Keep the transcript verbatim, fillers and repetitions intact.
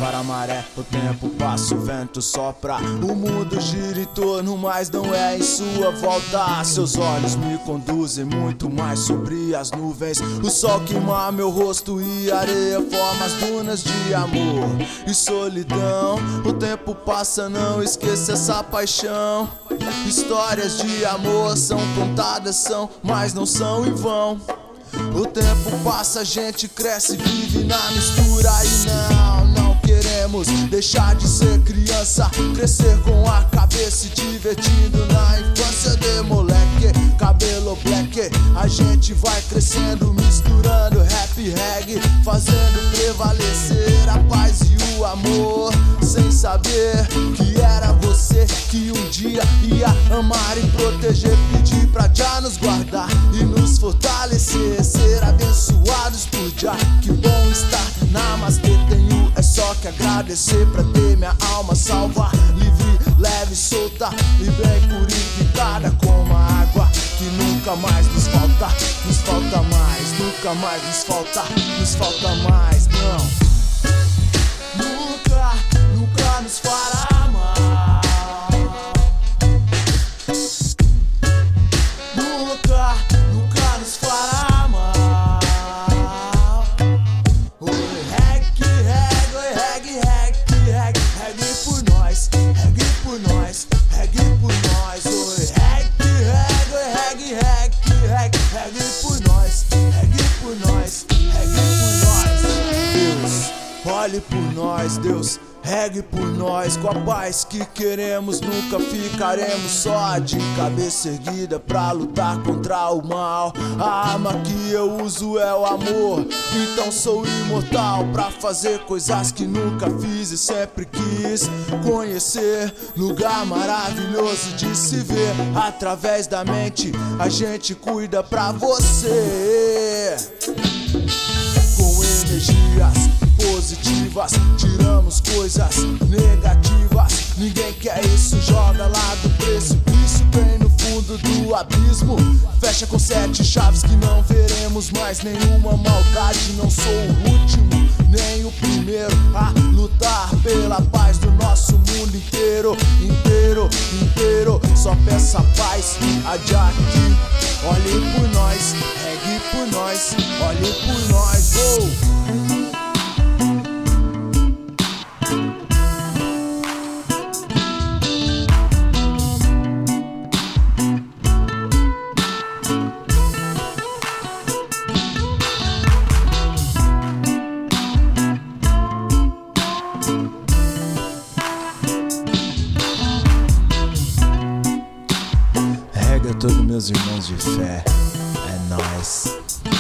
para a maré, o tempo passa, o vento sopra. O mundo gira em torno, mas não é em sua volta. Seus olhos me conduzem muito mais sobre as nuvens. O sol queima meu rosto e a areia forma as dunas de amor e solidão. O tempo passa, não esqueça essa paixão. Histórias de amor são contadas, são, mas não são em vão. O tempo passa, a gente cresce, vive na mistura. E não, não queremos deixar de ser criança, crescer com a cabeça e divertindo na infância de moleque. Cabelo black, a gente vai crescendo, misturando rap e reggae, fazendo prevalecer a paz e o amor, sem saber que era você que um dia ia amar e proteger. Pedir pra já nos guardar e nos fortalecer, ser abençoados por já. Que bom estar na Namastê, tenho é só que agradecer pra ter minha alma salva, livre, leve, solta e bem purificada como a água que nunca mais nos falta, nos falta mais, nunca mais nos falta, nos falta mais, não. Nunca, nunca nos fará mal. Nunca, nunca nos fará mal. Oi, reggae, reggae, oi, reggae, reggae, reggae, reggae por nós, reggae por nós, reggae por nós. Oi, reggae, reggae, oi, reggae, reggae, reggae, reggae por nós, reggae por nós, reggae por nós. Deus, olhe por nós, Deus, regue por nós. Com a paz que queremos, nunca ficaremos só, de cabeça erguida pra lutar contra o mal. A arma que eu uso é o amor, então sou imortal pra fazer coisas que nunca fiz e sempre quis conhecer. Lugar maravilhoso de se ver, através da mente a gente cuida pra você. Com energias positivas, tiramos coisas negativas. Ninguém quer isso, joga lá do precipício, bem no fundo do abismo. Fecha com sete chaves que não veremos mais nenhuma maldade. Não sou o último, nem o primeiro a lutar pela paz do nosso mundo inteiro, inteiro, inteiro. Só peça paz, a Jackie. Olhe por nós, regue por nós, olhe por nós, oh. Rega todos meus irmãos de fé, é nóis.